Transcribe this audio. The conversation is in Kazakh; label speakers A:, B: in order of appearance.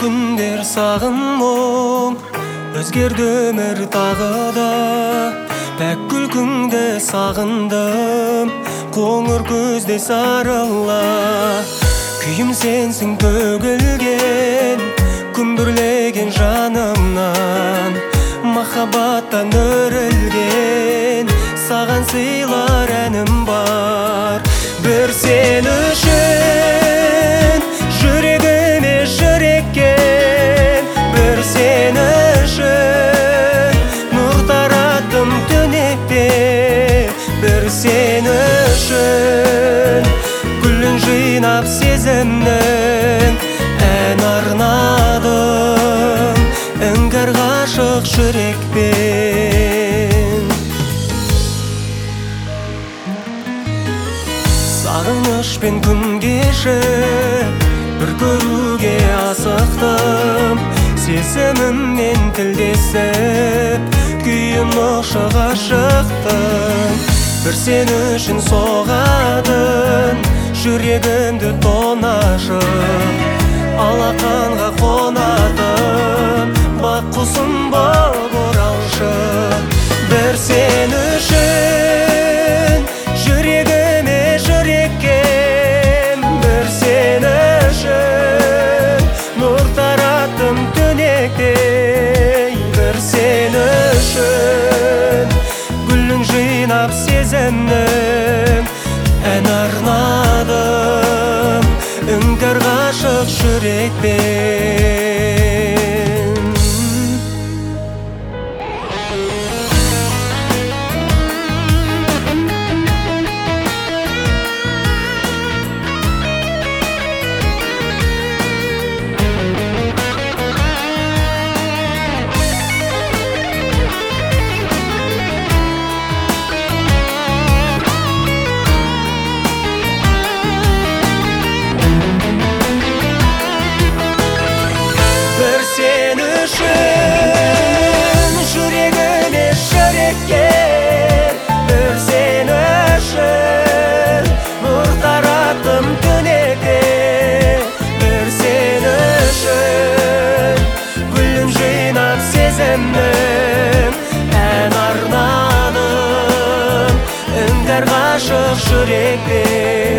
A: күндер сағындым, өзгерді өмір тағы да. Пәк күлкіңді сағындым, қоңыр көзде сарыла. Күйім сенсің төгілген, күмбірлеген жанымнан. Махаббаттан өрілген, саған сыйлар әнім бар. Бір сен үшін жүрегіме жүреккен, бір сен үшін нұр тараттым түнекте, бір сен үшін гүлін жинап сезімнің ән арнадым іңкәр ғашық жүрекпен. Сағынышпен күн кешіп бір көруге асықтым, сезіміммен тілдесіп күйім ошыға шықтым. Бір сен үшін соғатын жүрегімді тонашып, алақанға қонатып бақ құсым боп оралшы. Бір сен үшін жүрегіме жүреккем, бір сен үшін нұр тараттым түнекте, бір сен үшін гүлін жинап сезімнің ән арнадым іңкәр ғашық жүрекпен. Sen üçün жүрегіме жүреккен, бір сен үшін нұр тараттым түнекте, бір сен үшін гүлін жинап сезімнің ән арнадым іңкәр ғашық жүрекпен.